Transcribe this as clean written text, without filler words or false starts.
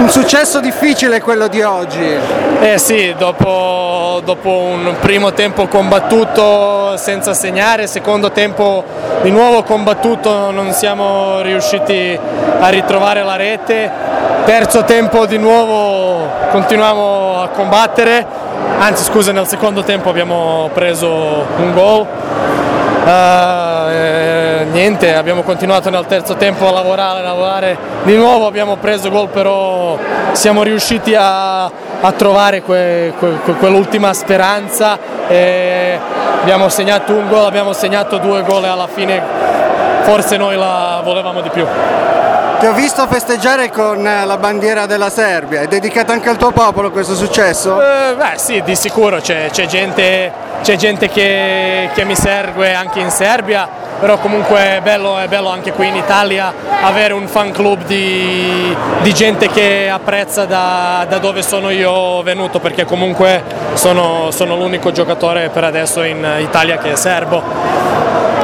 Un successo difficile quello di oggi. Eh sì, dopo un primo tempo combattuto senza segnare, secondo tempo di nuovo combattuto, non siamo riusciti a ritrovare la rete, terzo tempo di nuovo continuiamo a combattere, anzi scusa, nel secondo tempo abbiamo preso un gol. Niente, abbiamo continuato nel terzo tempo a lavorare di nuovo, abbiamo preso gol, però siamo riusciti a trovare quell'ultima speranza e abbiamo segnato un gol, abbiamo segnato 2 gol e alla fine forse noi la volevamo di più. Ti ho visto festeggiare con la bandiera della Serbia, è dedicato anche al tuo popolo questo successo? Beh sì, di sicuro c'è gente che mi segue anche in Serbia, però comunque è bello anche qui in Italia avere un fan club di gente che apprezza da dove sono io venuto, perché comunque sono l'unico giocatore per adesso in Italia che è serbo.